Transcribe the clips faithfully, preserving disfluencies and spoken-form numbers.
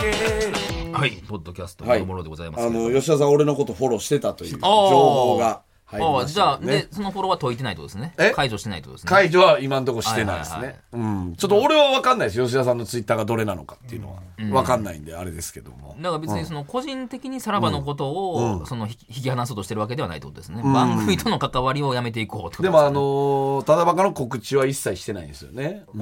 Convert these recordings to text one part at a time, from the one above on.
はい、ポッドキャストのものでございます、 はい、あの吉田さん俺のことフォローしてたという情報が入りました、ね、 じゃあでそのフォローは解いてないってことですね。解除してないってことですね。 解除は今のところしてないですね、はいはいはい、うん、ちょっと俺は分かんないです。吉田さんのツイッターがどれなのかっていうのは分かんないんであれですけども、 だから別にその個人的にさらばのことをその引き離そうとしてるわけではないってことですね、うん、番組との関わりをやめていこうってことですね。 でもあのー、ただバカの告知は一切してないんですよね。 うん、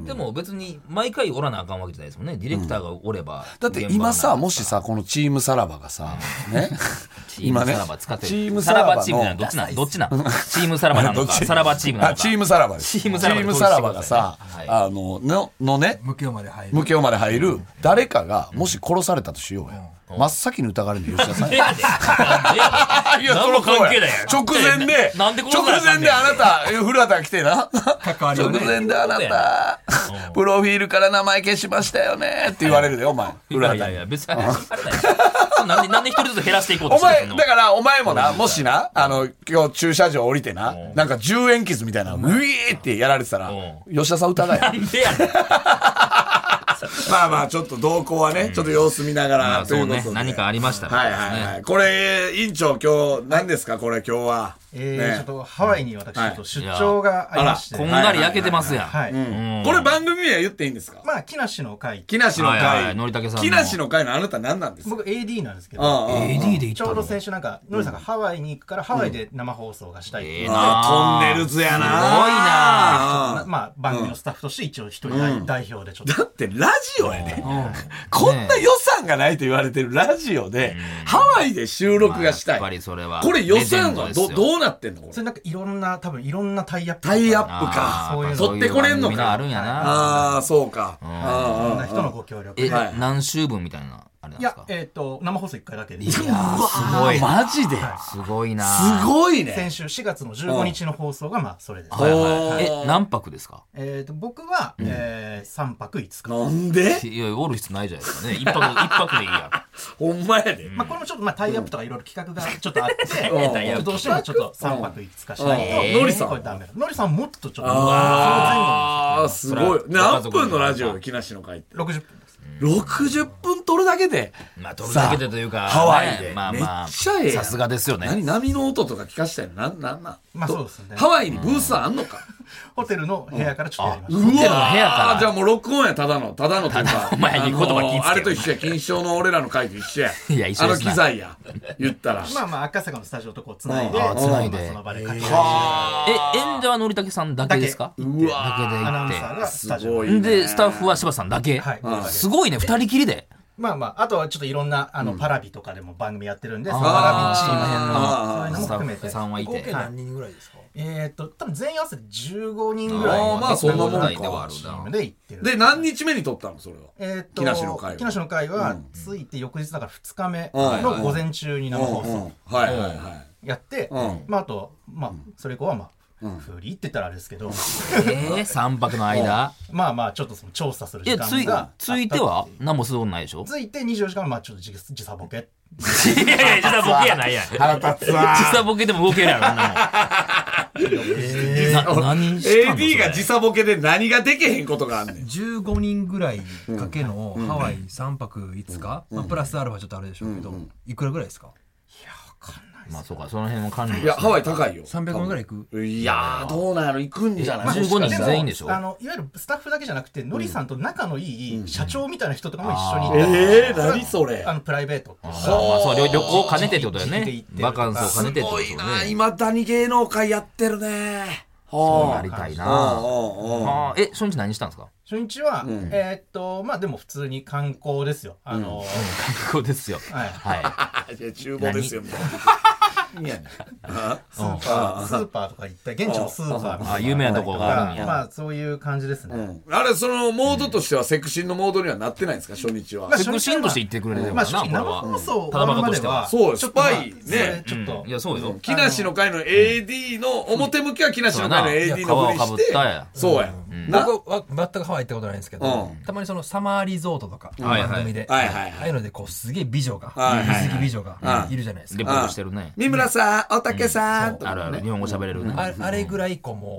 でも別に毎回おらなあかんわけじゃないですもんね。ディレクターがおれば、 うん、だって今さ、もしさこのチームさらばがさねチームさらば使ってる、 チームさらばのチームなどっちなんどっちなんチームさらばなのかさらばチームなのか。 チームさらばです。 チームさらば、 チームさらばがさ、はい、あのののね無形まで入る無形まで入る誰かがもし殺されたとしようや、うん、真っ先に疑われるの吉田さん。いや、 何も関係ないや直前で直前であなた古畑来てな直前であなたプロフィールから名前消しましたよねって言われるでお前。 いやいやいや別になんでなんで一人ずつ減らしていこうとしてるの。 お前だからお前もなもしなあの今日駐車場降りてななんかじゅうえん傷みたいなウィーってやられてたら吉田さん疑え。 なんでやねん。 まあまあちょっと動向はね、うん、ちょっと様子見ながら、まあ、ということで、 ね、何かありましたら、 はいはいはい。これ委員長今日何ですかこれ今日は。 えーね、ちょっとハワイに私ちょっと出張がありまして、 こんがり焼けてますやん。 はい。 これ番組名は言っていいんですか。 まあ木梨の会。 木梨の会。はいはい、 のりたけさんの。 木梨の会のあなた何なんですか。 僕 エーディー なんですけど。 ああ エーディー で行ったの。 ちょうど先週なんかのりさんがハワイに行くからハワイで生放送がしたいっていう。 うん、あトンネルズやな。すごいな。まあ番組のスタッフとして一応一人代、うん、代表でちょっと。 だってラジオやで、うん。こんな予算がないと言われてるラジオで、うん、ハワイで収録がしたい。 やっぱりそれは。 これ予算はどどうなってんのこれ。 それなんかいろんな多分いろんなタイアップタイアップかそういう取ってこれんのか。 あるんやな。 ああそうか。 いろんな人のご協力。 え何週分みたいなあれなんですか。 いやえっと生放送いっかいだけで。いやすごいマジで。 すごいな。 すごいね。 先週しがつのじゅうごにちの放送がまあそれです。 え何泊ですか。 えっと僕はさんぱくいつか。 なんで。 いやおる必要ないじゃないですかね。一泊一泊でいいや。 ほんまやで。 まあこれもちょっとまあタイアップとかいろいろ企画がちょっとあってどうしてもちょっとさんぱくいつかしたい。 のりさんのりさんもっとちょっとああすごい。何分のラジオ木梨の会ってろくじゅっぷんです。 ろくじゅっぷん撮るだけでまあ撮るだけでというかハワイでまあまあめっちゃええやん。 さすがですよね。 何波の音とか聞かしたいのなんなんなん。 まあそうですね。 ハワイにブースあんのか。 ホテルの部屋からちょっとやりました。ホテルの部屋からじゃあもう録音やただのただのというかお前に言葉聞いてあれと一緒や金賞の俺らの会と一緒や。 いや一緒ですあの機材や言ったらまあまあ赤坂のスタジオとこうつないでつないでその場で書きえ演者はのりたけさんだけですか。 うわだけでアナウンサーがスタジオでスタッフは柴さんだけ。すごいね二人きりで。 まあまああとはちょっといろんなあのパラビとかでも番組やってるんで、そのパラビチームのそういうのも含めてさんはいて合計何人ぐらいですか。 えっと多分全員合わせてじゅうごにんぐらいあまあそんなもんかチームで行ってる。 で何日目に撮ったのそれは。 えっと木梨の会木梨の会はついて翌日だからふつかめの午前中に生放送やってまああとまあそれ以降はまあフリーって言ったらあれですけど、 えさんぱくの間まあまあちょっとその調査する時間がついては何もすることないでしょ。 ついてにじゅうよじかんまあちょっと時差ボケいやいや時差ボケやないやん。 腹立つわ。 時差ボケでも動けるやろな。何エーディー が時差ボケで何ができへんことがあんねん。 じゅうごにんぐらいかけのハワイさんぱくいつかプラスアルファちょっとあるでしょうけどいくらぐらいですか。 まあそうかその辺も管理。 いやハワイ高いよ。 さんびゃくまんぐらいいく。 いやどうなんやろ行くんじゃない。 じゅうごにん全員でしょ。 あのいわゆるスタッフだけじゃなくてのりさんと仲のいい社長みたいな人とかも一緒にいて。 ええ何それ。 あのプライベート。 まあそう旅行兼ねてってことだよね。バカンスを兼ねてってことだよね。 すごいな今谷芸能界やってるね。 そうなりたいな。え初日何したんですか。 初日はえっとまあでも普通に観光ですよ。あの観光ですよ。 はいはい。 厨房ですよみたいな。いやスーパースーパーとか行って現地のスーパーあ有名なところがあるんや。 まあそういう感じですね。 あれそのモードとしてはセクシンのモードにはなってないんですか初日は。 セクシンとして言ってくれる。 まあ正直生放送ただバカとしてはそうスパイね。 ちょっといやそうよ。 木梨の会の エーディー の表向きは木梨の会の エーディー のふりしてそうや。 僕は全くハワイ行ったことないんですけどたまにそのサマーリゾートとか番組でああいうのでこうすげえ美女が水着美女がいるじゃないですか。 レポートしてるね。 三村さんおたけさんあるある日本語喋れるね。 あれぐらいこうもう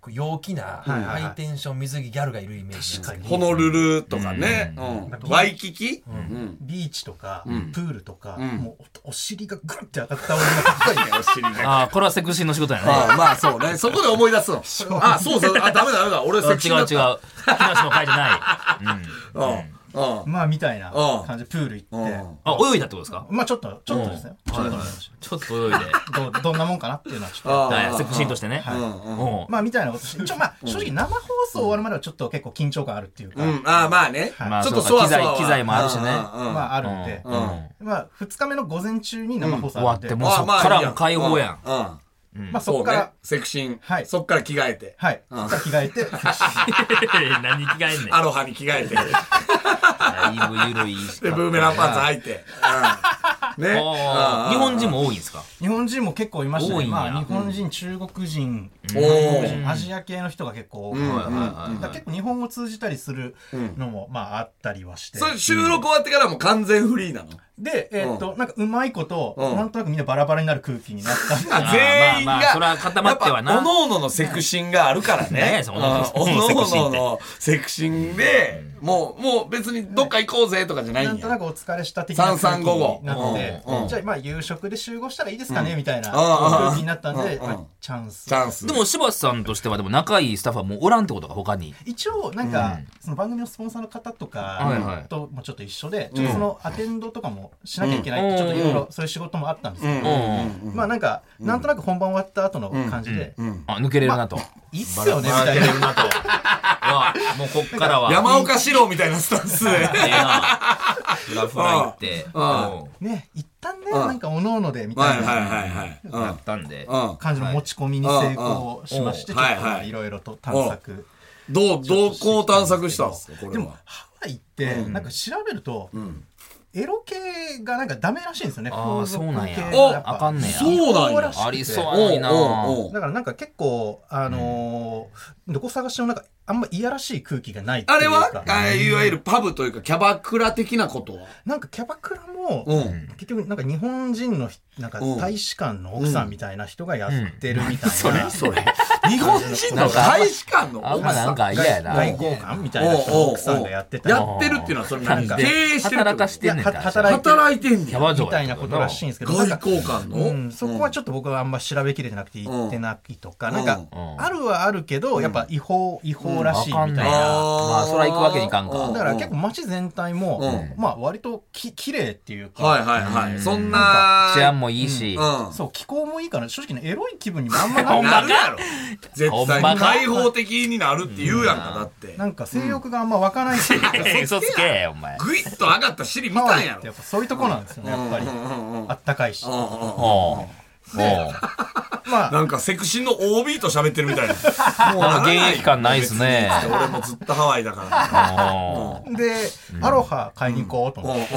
陽気なハイテンション水着ギャルがいるイメージ。 確かにホノルルとかね、ワイキキ、 ビーチとかプールとか、もうお尻がグッて上がった俺がかっこいいね。お尻が。 あ、これはセクシーの仕事やね。 まあそうね、そこで思い出すの。あ、そうそう、あ、ダメだダメだ、俺セクシーだった。 違う違う、木梨の会じゃない。 まあみたいな感じでプール行って、 あ、泳いだってことですか？ まあちょっとちょっとですね。ちょっとちょっと泳いでどどんなもんかなっていうのはちょっとセクシーとしてね。 まあみたいなことして、ちょまあ正直生放送終わるまではちょっと結構緊張感あるっていうか、 ああまあね、 ちょっと機材機材もあるしね。 まああるんで、まあふつかめの午前中に生放送終わってもうそっからも解放やん。 まあそっからセクシー、はい、そっから着替えて、 はい、そっから着替えて、 何に着替えんねん。 アロハに着替えて、 だいぶ緩いし。 でブーメランパンツ履いて、 ね。日本人も多いんですか？ 日本人も結構いましたね。まあ日本人、中国人、韓国人、アジア系の人が結構多くて、結構日本語通じたりするのもまああったりはして。 それ収録終わってからも完全フリーなの？ で、えっと、なんかうまいこと、なんとなくみんなバラバラになる空気になったんで。 全員が、 それは固まってはな。 おのおののセクシンがあるからね。おのおののセクシンで、もう、もう別にどっか行こうぜとかじゃないんや。 なんとなくお疲れした的な空気になって、じゃあまあ夕食で集合したらいいですかねみたいな空気になったんで、チャンス。 チャンス。 でも柴田さんとしてはでも仲いいスタッフはもうおらんってことか他に。 一応なんか、その番組のスポンサーの方とかともちょっと一緒で、ちょっとそのアテンドとかもしなきゃいけない。ちょっといろいろそういう仕事もあったんですけど、まあなんかなんとなく本番終わった後の感じで、 あ抜けれるなと、 いいっすよねみたいな、 もうこっからは山岡四郎みたいなスタンスで、 フラフラ行ってね、一旦ねなんかおのおのでみたいなやったんで感じの持ち込みに成功しまして、ちょっといろいろと探索。 どうどうこう探索したんですか？これは。 でもハワイってなんか調べると。エロ系がなんかダメらしいんですよね。 ああ、そうなんや。あかんねや。 そうなんや。 ありそうやないな。 だからなんか結構、あのー、どこ探してもなんかあんまいやらしい空気がないっていうか。 あれはいわゆるパブというかキャバクラ的なことはなんかキャバクラも、結局なんか日本人のなんか大使館の奥さんみたいな人がやってるみたいな。 それそれ。日本人の大使館の奥さん。なんか嫌やな。 外交官みたいな人の奥さんがやってた。 やってるっていうのはそれ何か経営してる。 働かしてんねん。 働いてんねん。 みたいなことらしいんですけど。 外交官のそこはちょっと僕はあんま調べきれてなくて言ってないとか、なんか、あるはあるけど、やっぱ違法、違法らしいみたいな。 まあ、そら行くわけにいかんか。 だから結構街全体も、まあ割とき綺麗っていうか。 はいはいはい。そんな。 治安もいいし。 そう、気候もいいから、正直ね、エロい気分にもあんまなるやろ。絶対に開放的になるって言うやんか、だって。 なんか性欲があんま湧かないし。 嘘つけ、お前。 グイッと上がった尻見たんやろ。 やっぱそういうとこなんですよね、やっぱり。あったかいし。 で、 まあ、なんかセクシーの オービー と喋ってるみたいな。 もう現役感ないですね。 俺もずっとハワイだから。 で、アロハ買いに行こうと思って。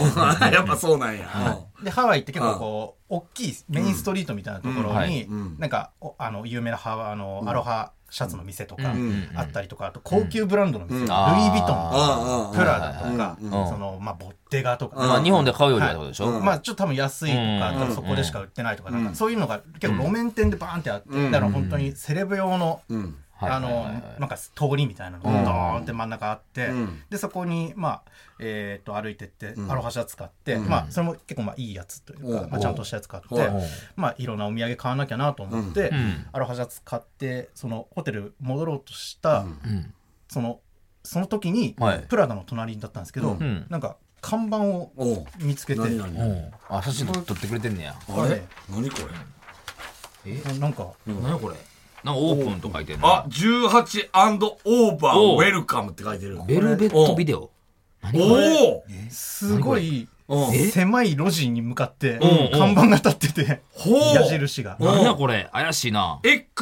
やっぱそうなんや。 で、ハワイって結構こう、大きいメインストリートみたいなところに、なんか、あの、有名なハワ、あの、アロハ、シャツの店とかあったりとか、あと高級ブランドの店、ルイ・ヴィトン、プラダとか、その、まあ、ボッテガとか。 まあ、日本で買うよりはってことでしょ？ まあ、ちょっと多分安いとか、そこでしか売ってないとか、なんかそういうのが結構路面店でバーンってあって、だから本当にセレブ用の、あの、なんか通りみたいなのがドーンって真ん中あって、で、そこに、まあ、えっと、歩いてって、アロハシャツ買って、まあ、それも結構まあいいやつというか、まあちゃんとしたやつ買って、まあいろんなお土産買わなきゃなと思って、アロハシャツ買って、そのホテル戻ろうとした、その、その時に、プラダの隣だったんですけど、なんか、看板を見つけて、 あ、写真撮ってくれてんねや。 あれ何これえなんか、 何これなんかオープンと書いてるあ、じゅうはちアンドオーバーウェルカムって書いてる。 ベルベットビデオ。 おおすごい狭い路地に向かって看板が立ってて、矢印が。 なんだこれ怪しいな。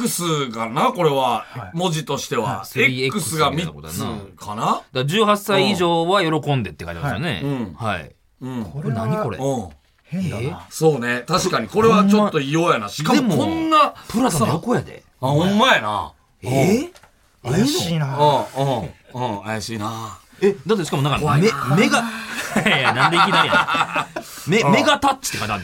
X がな、これは文字としては X がみっつかな。だからじゅうはっさい以上は喜んでって書いてますよね。はい。これ何これ。 変だな。 そうね、確かにこれはちょっと異様やな。しかもこんなプラダの横やで。 あ、ほんまやな。 え怪しいな。 うん、うん、怪しいな。 え、だってしかもなんか、目、目が、いや、なんでいきなりやねん。目、メガタッチって書いてあるんで。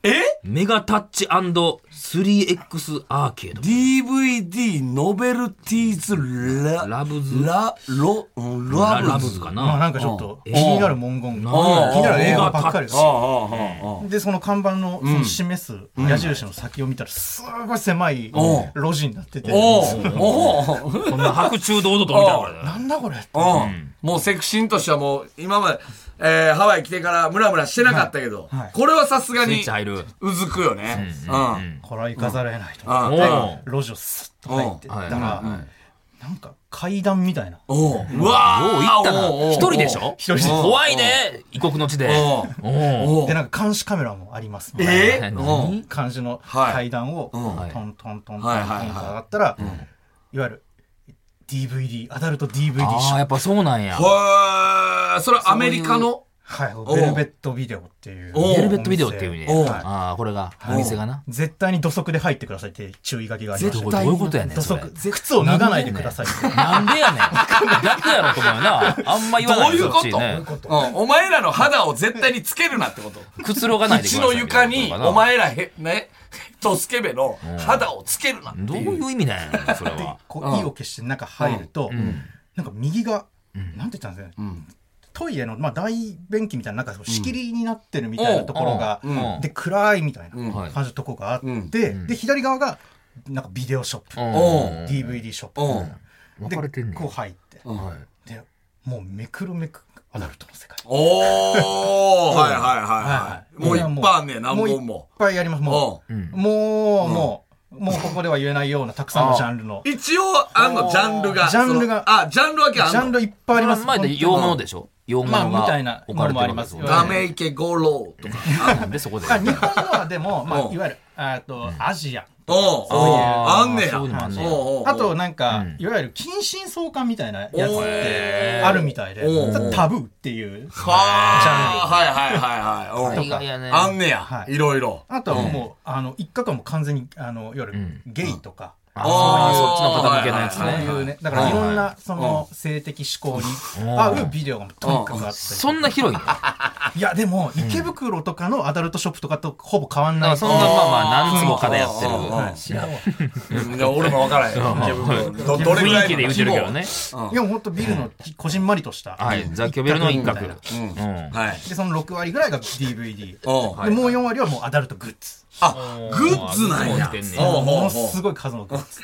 えメガタッチ スリーエックス アーケード。 ディーブイディー ノベルティーズラ、 ラブズラ、ロ、 ララブズかな。 まあなんかちょっと気になる文言が、気になる映画ばっかりです。で、その看板のその示す矢印の先を見たら、すごい狭い路地になってて、 こんな白昼堂々と見たからね。 なんだこれって。 もうセクシーとしてはもう、今まで、えー、ハワイ来てからムラムラしてなかったけど、はいはい、これはさすがにうずくよね。 うんうんうん、これは行かざるを得ないと思って、路地をスッと入ってったら、なんか階段みたいな。 おううわー、行ったな。一人でしょ？ 一人で。 怖いね、異国の地で。 で、なんか監視カメラもあります。 えー、 監視の階段をトントントントントンと上がったら、いわゆるディーブイディー、アダルト ディーブイディー ショー。 ああ、やっぱそうなんや。 へー、それアメリカのはい、ベルベットビデオっていう。 ベルベットビデオっていう意味で。ああ、これが、お店がな。 絶対に土足で入ってくださいって注意書きがありました。 どういうことやねん。 土足、靴を脱がないでください。 なんでやねん。逆やろと思うよな。あんま言わないどういうことお前らの肌を絶対につけるなってことくつろがないでください。 うちの床に、お前らへ、ね、とスケベの肌をつけるなっていう。 どういう意味なんやねん、それは。 こう、意を消して中入ると、なんか右が、なんて言ったんですかね。トイレの、まあ、大便器みたいな、なんか仕切りになってるみたいなところが、うん、で、暗いみたいな感じのところがあって、うん、で、左側が、なんかビデオショップ、うん、ディーブイディー ショップ、うん、で、こう入って、うん、で、もうめくるめくアダルトの世界。 おーはいはいはい。もういっぱいあんねん、何本も。 もういっぱいやります、もう。もう、もう、もうここでは言えないようなたくさんのジャンルの。 一応、あの、ジャンルが。 ジャンルが。 あ、ジャンル分けあんの？ ジャンルいっぱいあります。 前で洋物でしょ？洋物がまあ、みたいなのもあります。 ガメイケゴローとか。 なんでそこで。 日本のはでも、まあ、いわゆる、あと、アジア。 おうあんねや。 あと、なんか、いわゆる近親相関みたいなやつってあるみたいで、タブーっていう。 はあ、はいはいはいはい。 意外やね。 あんねや。いろいろ。 あとはもう、あの、一角はもう完全に、あの、いわゆるゲイとか。 ああ、そっちの方向けのやつね。そういうね。だからいろんな、その、性的思考に合うビデオがとにかくあったり。 そんな広いんだ。 いや、でも、池袋とかのアダルトショップとかとほぼ変わんない。 そんな、まあまあ、何坪かでやってる。 知らんわ。俺もわからへん。池袋。どれぐらいで言うてるけどね。 いや、ほんとビルのこじんまりとした。 はい。雑居ビルの一角。 はい。 で、そのろくわりぐらいが ディーブイディー。で、もうよんわりはもうアダルトグッズ。 あ、グッズなんや。 ものすごい数のグッズ。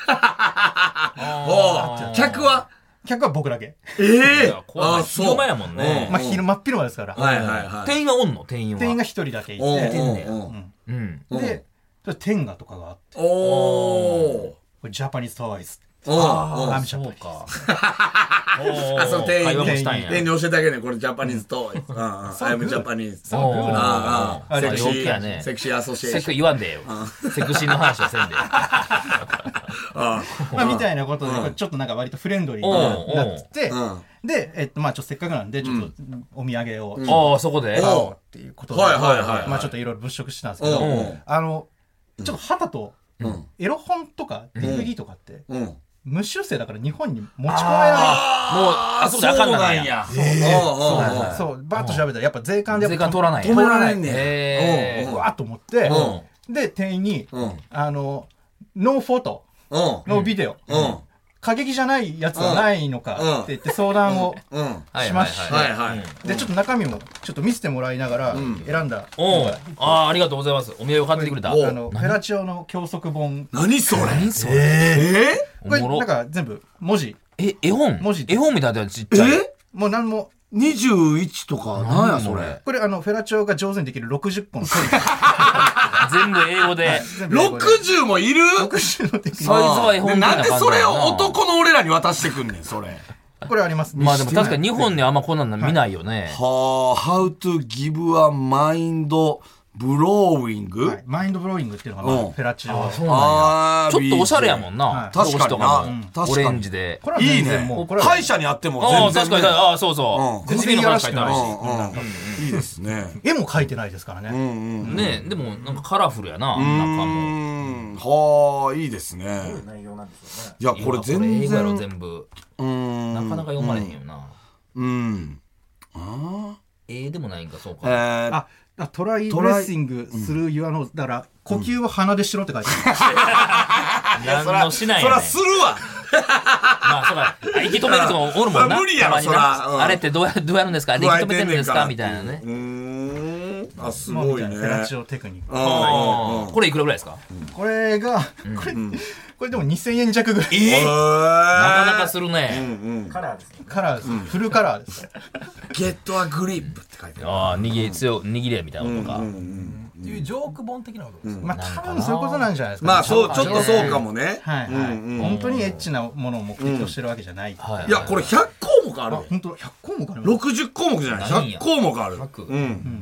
客は客は僕だけ。 ええあ、そう。昼間やもんね。 まあ、昼間っ昼間ですから。 はいはいはい。 店員はおんの店員は。 店員が一人だけいて。うん。で、天下とかがあって。 おー。ジャパニーズトワイス。 ああ、そうか。 あ、その店員に、店員に教えてあげるね。これジャパニーズトワイス。アイムジャパニーズ。ああ、セクシー、セクシーアソシエーション。 セク言わんでよ。セクシーの話はせんで。 まあ、みたいなことで、ちょっとなんか割とフレンドリーになってて、で、えっと、まあ、ちょっとせっかくなんで、ちょっとお土産を。 ああ、そこでっていうことで。 はいはいはい。 まあ、ちょっといろいろ物色してたんですけど、あの、ちょっと旗と、エロ本とか ディーブイディー とかって、無修正だから日本に持ち込めない。もう、 あそこであかんなんや。 そう、バーッと調べたらやっぱ税関で。 税関通らない。 止められんねん。うわっと思って、で、店員に、あの、ノーフォト、ノービデオ、過激じゃないやつはないのかって言って相談をしまして、で、ちょっと中身もちょっと見せてもらいながら選んだ。 ああ、ありがとうございます。お土産を買ってくれた。あの、フェラチオの教則本。 何それ何それえこれ、なんか全部文字。 え、絵本文字。 絵本みたいなちっちゃい。 えもう何も。 にじゅういちとか、なんやそれ。 これ、あの、フェラチオが上手にできるろくじゅっこのトリ全部英語で。 ろくじゅうもいる ? ろくじゅう のテクニック。 サイズは絵本みたいな感じ。 なんでそれを男の俺らに渡してくんねん、それ。 これあります。 まあでも確かに日本にあんまこんなの見ないよね。 はあ、How to give a mind blowing? マインドブローイングっていうのがフェラチオ。 そうなんや。ちょっとおしゃれやもんな。 確かにな。 オレンジで。 いいね。歯医者にあっても全然。 確かに。ああ、そうそう。 全然いやらしくないし。 いいですね。 絵も描いてないですからね。 ねでもなんかカラフルやな、中も。 はあ、いいですね。いや、これ全然。 英語やろ、全部。なかなか読まれへんよな。 うん。 ああ。ええでもないんか、そうか。 あ、 トライブレッシングする言わの、だから呼吸は鼻でしろって書いてある。何のしないやねん。そらするわ。 まあそうか、息止める人もおるもんな。 無理やろそら。 あれってどうやどうやるんですか。息止めてるんですかみたいなね。 うーん。あすごいね。 フェラチオテクニック。 これいくらぐらいですか。 これがこれこれでもにせんえん弱ぐらい。 なかなかするね。 カラーです。カラーです。フルカラーです。 ゲットアグリップって書いてある。 ああ、握り強握れみたいなことか。 っていうジョーク本的なことです。 まあ多分そういうことなんじゃないですか。 まあそうちょっとそうかもね。 はいはい。本当にエッチなものを目的としてるわけじゃない。いやこれひゃっこうもくある。 本当ひゃっこうもくある。 ろくじゅっこうもくじゃない。ひゃっこうもくある。うん。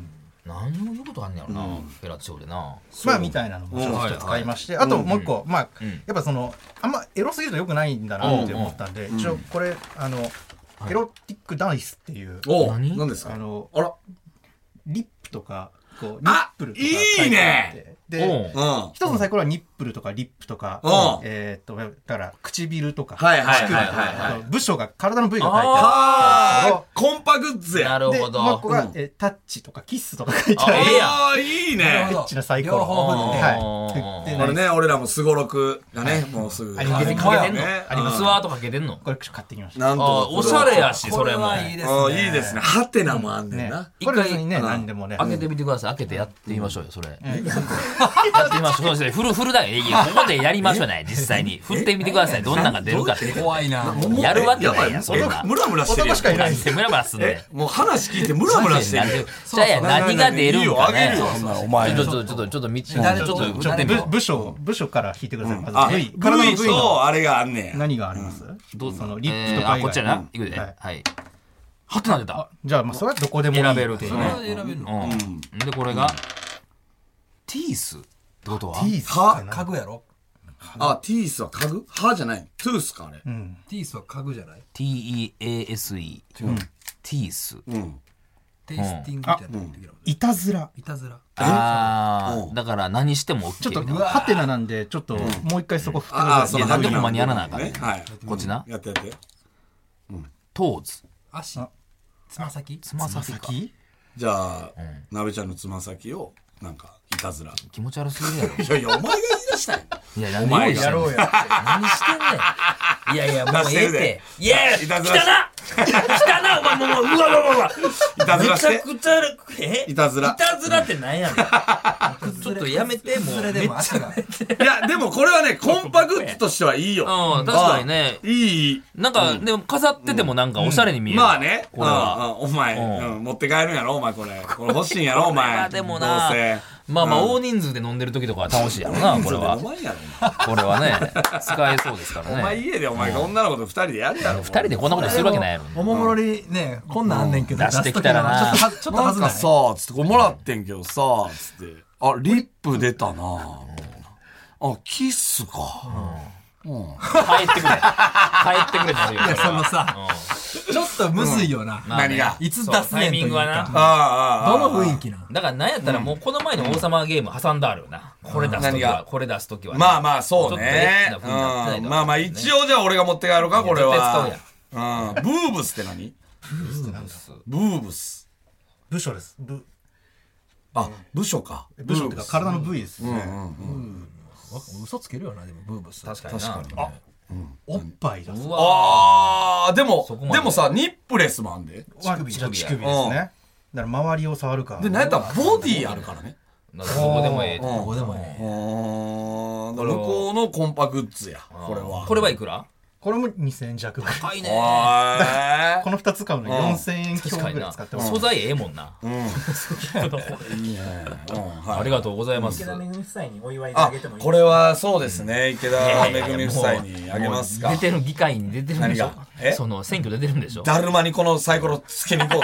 何を言うことあんねやろな、フェラチオでな。 まあみたいなのも一つ使いまして、あともう一個、まあやっぱそのあんまエロすぎるとよくないんだなって思ったんで、一応これあのエロティックダイスっていう、 何ですか。 あのあらリップとかこうニップルとかいいね。 で一つのサイコロはニップルとかリップとか、えっとだから唇とか部署が体の部位が書いてある。 コンパグッズや。 なるほど。 もう一個がタッチとかキスとか書いてある。 ああいいね。 エッチなサイコロ。はい。これね俺らもすごろくがねもうすぐ。 かけてんの。スワートかけてんの。 これ買ってきました。 なんとおしゃれやしそれも。 いいですね。 いいですね。ハテナもあんねんな。 一回ね何でもね。 開けてみてください。開けてやってみましょうよそれ。やってみましょう。そうですね。フルフルだよ。いやここでやりましょうね実際に。振ってみてください。どんなのが出るかって。 怖いな。 やるわけないやんそんな。 ムラムラしてる。 男しかいない。 ムラムラすんね。 もう話聞いてムラムラしてる。 じゃあや何が出るんかね。 お前ちょっとちょっとちょっと見ちょっとちょっと部署部署から引いてください。まず V 体の部位とあれがあんねん。 何があります？ どうそのリップとか以外。 こっちやな。いくで。はい。はてな出た。 じゃあまあそれはどこでも選べるっていうね。 選べるの。 でこれがティースってことは？ ティースは家具やろ。 あ、ティースは家具？歯じゃない。トゥースかあれ。 ティースは家具じゃない。 ティー イー エー エス イー ティース。 テイスティングみたいな。 いたずら。 いたずら。 ああ、だから何しても OK。 ちょっとハテナなんでちょっともう一回そこ振ってください。 いやなんでほんまにやらなあかんね。 はい。 こっちな。 やってやって。 トーズ。 足。つま先。 つま先。 じゃあなべちゃんのつま先をなんかいたずら。 気持ち悪すぎるやろ。 いやいやお前が言い出したんいや、何をやろうや。何してんねん。いやいや、もうええて。いや、来たな来たなお前もう、うわうわうわうわ。 いたずらして。 めちゃくちゃ、えいたずら。 いたずらって何やねん。ちょっとやめて、もう。めっちゃ。 いや、でもこれはね、コンパグッズとしてはいいよ。 うん、確かにね。 いい。 なんか、でも飾っててもなんかおしゃれに見える。 まあね。 これは。 お前、持って帰るんやろお前これ。これ欲しいんやろお前。 でもな。まあまあ大人数で飲んでる時とかは楽しいやろなこれは。これはね使えそうですからね。 お前家でお前が女の子と二人でやるやろ。 二人でこんなことするわけないやろ。 おもむろにねこんなんあんねんけど出してきたらな。 ちょっとはずない。 さあつってこれもらってんけどさつってあリップ出たな。あキスか。 帰ってくれ帰ってくれなるよ。いやそのさちょっとむずいよな。 何がいつ出すねんというか。 どの雰囲気な。 だからなんやったらもうこの前の王様ゲーム挟んであるよな。これ出す時はこれ出す時は。 まあまあそうね。まあまあ一応じゃあ俺が持って帰ろうかこれは。ブーブスって何？ブーブス。 部署です。部あ部署か。 部署ってか体の部位ですね。 嘘つけるよなでもブーブス。 確かにな。 あおっぱいだ。 ああでもでもさニップレスもあんで。 乳首乳首ですね。だから周りを触るから。 でなんやったらボディあるからね。 どこでもええ。 どこでもええ。 向こうのコンパグッズやこれは。 これはいくら？ これもにせんえん弱ぐらい。 高いね。 このふたつ買うのよんせんえん強ぐらい使ってます。 素材ええもんな。 いいね。 ありがとうございます。 池田めぐみ夫妻にお祝いであげてもいいですか？ これはそうですね。池田めぐみ夫妻にあげますか。 出てる議会に出てるんでしょ。その選挙出てるんでしょ。 だるまにこのサイコロつけに行こうぜ。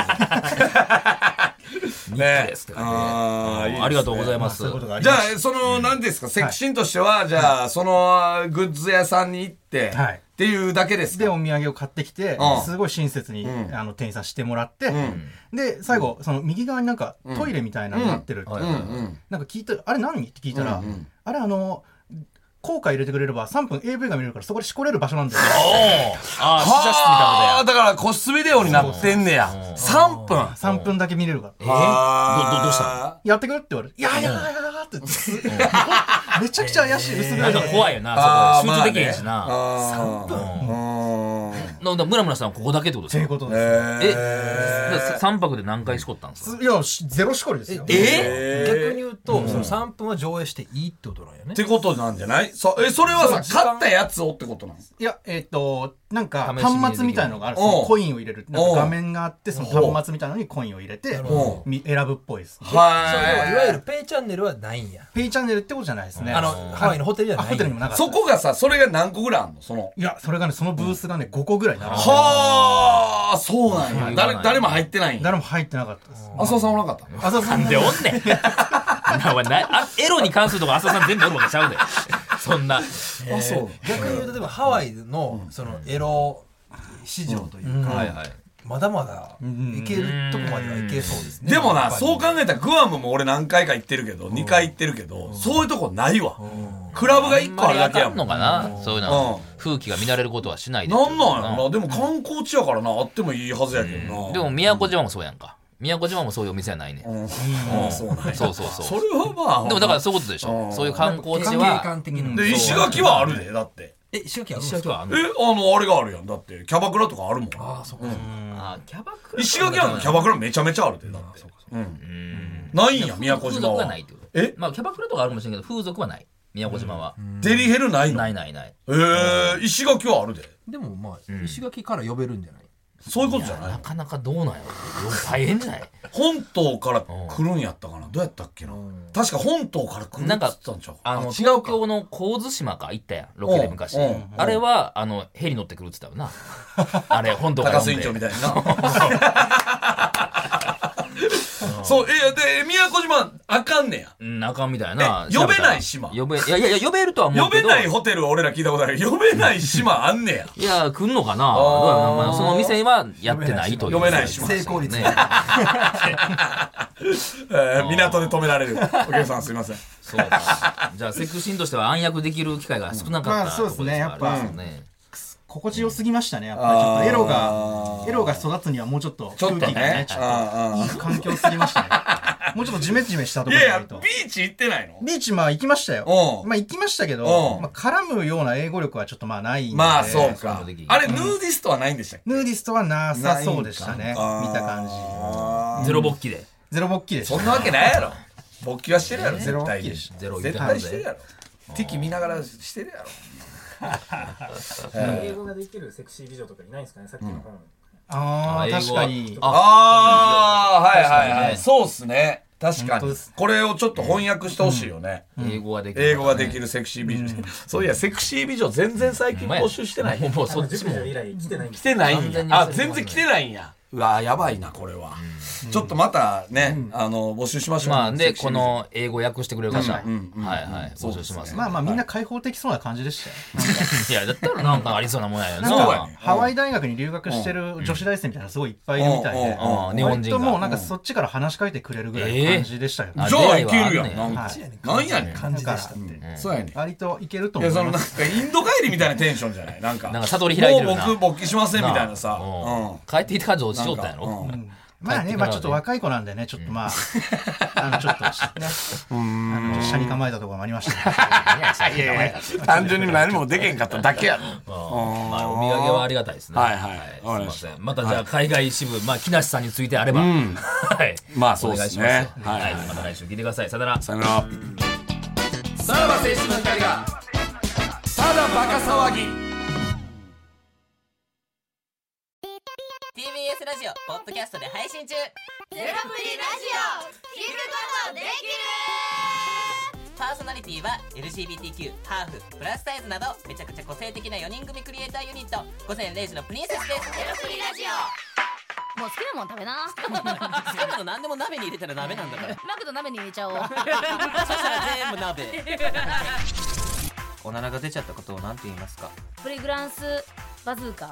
ね。ありがとうございます。 じゃあその何ですかセクシンとしてはじゃあそのグッズ屋さんに行ってっていうだけですか。 でお土産を買ってきてすごい親切にあの店員さんしてもらってで最後その右側になんかトイレみたいなのになってるってなんか聞いたあれ何って聞いたらあれあの効果入れてくれればさんぷん エーブイ が見れるからそこでしこれる場所なんだよ。 ああ、試写室みたいなことや。 だから個室ビデオになってんねや。さんぷん。 さんぷんだけ見れるから。 えー、ど、ど、どうしたの？ やってくるって言われる。いやいやいやいやって。めちゃくちゃ怪しい。薄暗い。 なんか怖いよな、そこ。集中できへんしな。 さんぷん。 なんだ、村村さんはここだけってことですか？ そういうことです。 え、さんぱくで何回しこったんですか？ いや、ゼロしこりですよ。 え逆に言うと、そのさんぷんは上映していいってことなんよね。 ってことなんじゃない？そえ、それはさ、買ったやつをってことなんです？ いや、えっと、なんか、端末みたいなのがある。コインを入れる。なんか画面があって、その端末みたいなのにコインを入れて、選ぶっぽいです。 はい。いわゆるペイチャンネルはないんや。 ペイチャンネルってことじゃないですね。 あの、ハワイのホテルじゃない。 ホテルにもなかった。 そこがさ、それが何個ぐらいあんの？その。 いや、それがね、そのブースがね、ごこぐらい並んでる。 はあ、そうなんや。誰、誰も入ってないんや。 誰も入ってなかったです。 浅尾さんおらなかった？ 浅尾さん。 なんでおんねん。エロに関するとこ浅尾さん全部おるわけちゃうで。そんな。あ、 そう。逆に言うと、でもハワイの、その、エロ市場というか、まだまだいけるとこまではいけそうですね。 でもな、そう考えたらグアムも俺何回か行ってるけど、にかい行ってるけど、そういうとこないわ。クラブがいっこあるだけやもん。 のかな、そういうの。風紀が乱れることはしないで。 なんなんやろな。でも観光地やからな、あってもいいはずやけどな。 でも宮古島もそうやんか。宮古島もそういうお店はないね。 そうなんや。 そうそうそう。 それはまあ。 でもだからそういうことでしょ。そういう観光地は。 で、石垣はあるで、だって。 え、石垣ある？ 石垣はあるの？ え、あの、あれがあるやん。だって、キャバクラとかあるもん。 ああ、そっか。 あ、キャバクラ。 石垣なんかキャバクラめちゃめちゃあるで、だって。うん。ないんや、宮古島は。 風俗はないってこと。え？まあ、キャバクラとかあるかもしれんけど、風俗はない。宮古島は。 デリヘルないの？ ないないない。 ええ、石垣はあるで。 でもまあ、石垣から呼べるんじゃない？ そういうことじゃない？ なかなかどうなんやろ。大変じゃない？ 本島から来るんやったかな。どうやったっけな。確か本島から来るって言ってたんちゃうか。 あの、東京の神津島か行ったやん。ロケで昔。あれは、あの、ヘリ乗ってくるって言ったよな。あれ、本島から。 高須委員長みたいな。そう、え、で、宮古島、あかんねや。 うん、あかんみたいな。 呼べない島。 呼べ、いやいや、呼べるとは思うけど。 呼べないホテルは俺ら聞いたことあるけど、呼べない島あんねや。 いや、来んのかなどうやろな。その店はやってないという。 呼べない島。 成功率ね。 港で止められる。お客さんすいません。 そうか。じゃあ、セクシーンとしては暗躍できる機会が少なかった。 そうですね、やっぱ。心地よすぎましたね、やっぱり。ちょっとエロが、エロが育つにはもうちょっと空気がね、ちょっといい環境すぎましたね。もうちょっとジメジメしたところがないと。 いやいや、ビーチ行ってないの？ ビーチまあ行きましたよ。まあ行きましたけど、まあ絡むような英語力はちょっとまあないんで。 まあそうか。あれ、ヌーディストはないんでしたっけ？ ヌーディストはなさそうでしたね。見た感じ。 ゼロ勃起で。 ゼロ勃起でした。 そんなわけないやろ。勃起はしてるやろ、 ゼロ勃起でした。 絶対してるやろ。敵見ながらしてるやろ。 英語ができるセクシー美女とかいないんですかね、さっきの本。 ああ、確かに。 ああ、はいはいはい。そうっすね。確かに。これをちょっと翻訳してほしいよね。 英語ができる。 英語ができるセクシー美女。そういや、セクシー美女全然最近募集してない。 もうそっちも。 以来来てないんです。 来てないんや。あ、全然来てないんや。うわやばいな、これは。ちょっとまたね、あの、募集しましょう。 まあ、で、この英語訳してくれる方、はいはい、募集します。 まあまあ、みんな開放的そうな感じでしたよ。 いや、だったらなんかありそうなもんやよな。 ハワイ大学に留学してる女子大生みたいなすごいいっぱいいるみたいで、 日本人が。 もうなんかそっちから話しかけてくれるぐらいの感じでしたよ。 じゃあいけるやん。なんやねん。 感じでしたって。 そうやねん。 割といけると思う。 いや、そのなんかインド帰りみたいなテンションじゃないなんか。 なんか悟り開いてるな。 もう僕勃起しませんみたいなさ。 帰ってきて感じ落ちとったんやろ。 まあね、まあちょっと若い子なんでね、ちょっとまあ、あの、ちょっとね、あの、車に構えたところもありましたね。 いやいや、単純に何もでけんかっただけやろ。 まあ、お土産はありがたいですね。 はいはい。 すみません。またじゃあ、海外支部、まあ、木梨さんについてあれば、はい。 まあ、そうですね。 はい。また来週聞いてください。さよなら。 さよなら。さらば青春の光が、ただバカ騒ぎ。 ティービーエス ラジオポッドキャストで配信中。ゼロプリラジオ聞くことできる。パーソナリティは エルジービーティーキュー、ハーフ、プラスサイズなどめちゃくちゃ個性的なよにん組クリエイターユニット午前れいじのプリンセスです。ゼロプリラジオ。 もう好きなもん食べな。 好きなの何でも鍋に入れたら鍋なんだから。 マクド鍋に入れちゃおう。 そしたら全部鍋。おならが出ちゃったことを何て言いますか？ プリグランスバズーカ。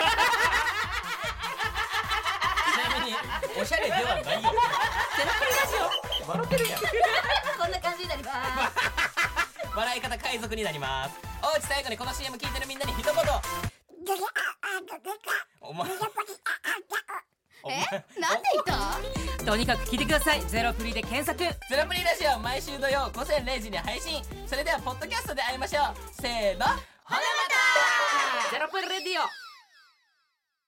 ちなみにおしゃれではないよ。ゼロプリラジオ笑ってるやん。 こんな感じになります。 笑い方海賊になります。おうち最後にこの シーエム 聞いてるみんなに一言。お前えなんで言ったとにかく聞いてください。ゼロプリで検索。 ゼロプリラジオ毎週土曜午前れいじに配信。それではポッドキャストで会いましょう。せーの、ほなまた。 ゼロプリレディオ。